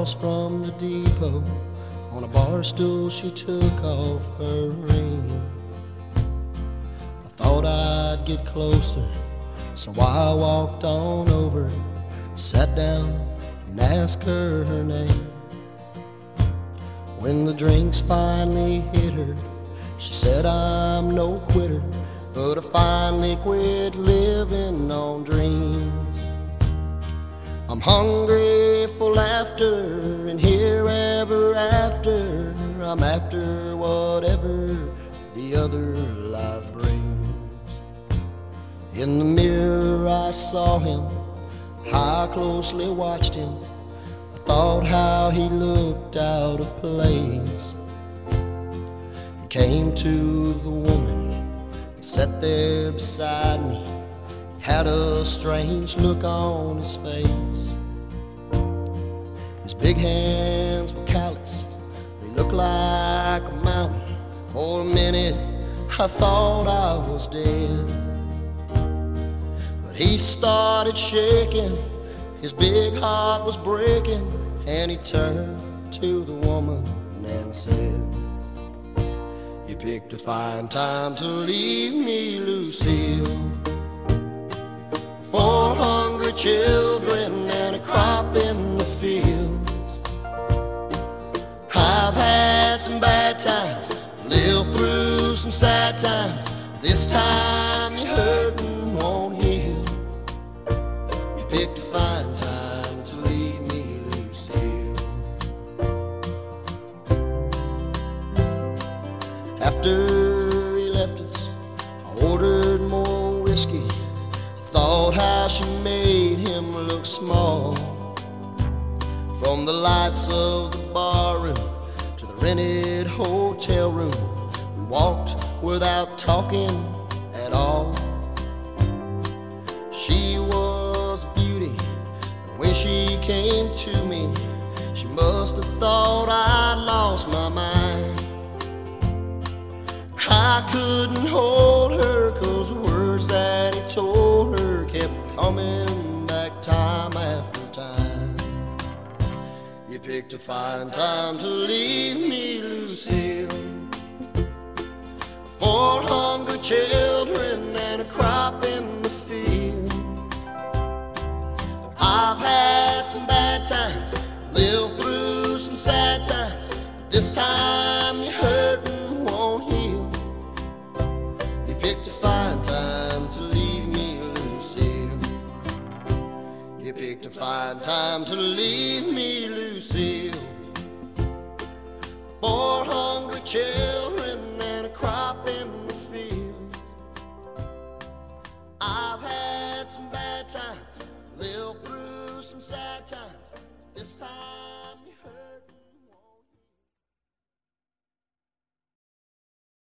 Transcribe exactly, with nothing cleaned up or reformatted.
across from the depot, on a bar stool she took off her ring. I thought I'd get closer, so I walked on over, sat down and asked her her name. When the drinks finally hit her, she said, I'm no quitter, but I finally quit living on dreams. I'm hungry for laughter and here ever after. I'm after whatever the other life brings. In the mirror I saw him, I closely watched him. I thought how he looked out of place. He came to the woman and sat there beside me. Had a strange look on his face. His big hands were calloused, they looked like a mountain. For a minute I thought I was dead, but he started shaking, his big heart was breaking, and he turned to the woman and said, you picked a fine time to leave me, Lucille. Four hungry children and a crop in the fields. I've had some bad times, lived through some sad times. This time your hurting won't heal. You picked a fine time to leave me, Lucille. After he left us, I ordered more whiskey. Thought how she made him look small. From the lights of the barroom to the rented hotel room, we walked without talking at all. She was a beauty, and when she came to me, she must have thought I'd lost my mind. I couldn't hold her, 'cause the words that he told her kept coming back time after time. You picked a fine time to leave me, Lucille. Four hungry children and a crop in the field. I've had some bad times, lived through some sad times. This time you're hurting won't heal. You picked a fine time to leave me, Lucille. You picked a fine time to leave me, Lucille. Four hungry children and a crop in the fields. I've had some bad times, lived through some sad times. This time you hurt.